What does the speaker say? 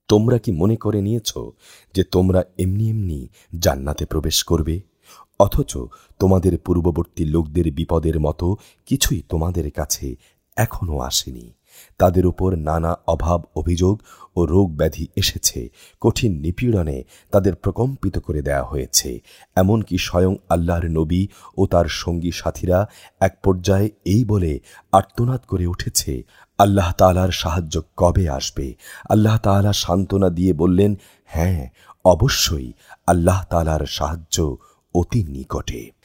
তোমরা কি মনে করে নিয়েছ যে তোমরা এমনি এমনি জান্নাতে প্রবেশ করবে, অথচ তোমাদের পূর্ববর্তী লোকদের বিপদের মতো কিছুই তোমাদের কাছে এখনো আসেনি। তাদের উপর নানা অভাব অভিযোগ ও রোগ ব্যাধি এসেছে, কঠিন নিপীড়নে তাদের প্রকম্পিত করে দেয়া হয়েছে। এমনকি স্বয়ং আল্লাহর নবী ও তার সঙ্গী সাথীরা এক পর্যায়ে এই বলে আর্তনাদ করে উঠেছে, আল্লাহ তাআলার সাহায্য কবে আসবে? আল্লাহ তাআলা সান্ত্বনা দিয়ে বললেন, হ্যাঁ, অবশ্যই আল্লাহ তাআলার সাহায্য অতি নিকটে।